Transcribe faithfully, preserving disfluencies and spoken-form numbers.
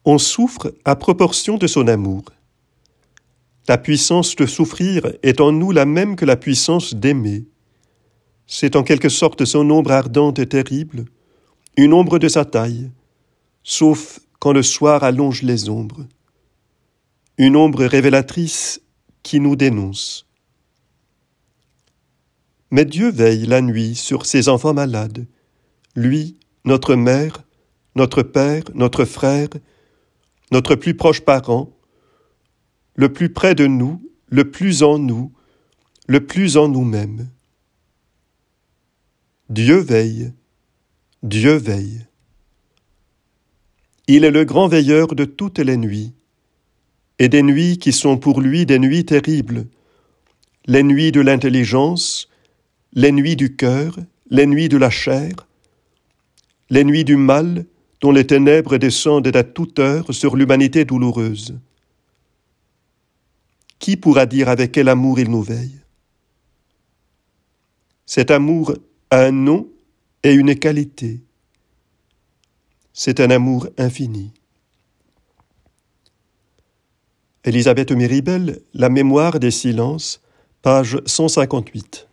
On souffre à proportion de son amour. La puissance de souffrir est en nous la même que la puissance d'aimer. C'est en quelque sorte son ombre ardente et terrible, une ombre de sa taille, sauf quand le soir allonge les ombres. Une ombre révélatrice qui nous dénonce. Mais Dieu veille la nuit sur ses enfants malades, lui, notre mère, notre père, notre frère, notre plus proche parent, le plus près de nous, le plus en nous, le plus en nous-mêmes. Dieu veille, Dieu veille. Il est le grand veilleur de toutes les nuits, et des nuits qui sont pour lui des nuits terribles, les nuits de l'intelligence, les nuits du cœur, les nuits de la chair, les nuits du mal dont les ténèbres descendent à toute heure sur l'humanité douloureuse. Qui pourra dire avec quel amour il nous veille? Cet amour a un nom et une qualité. C'est un amour infini. Elisabeth Méribel, La mémoire des silences, page cent cinquante-huit.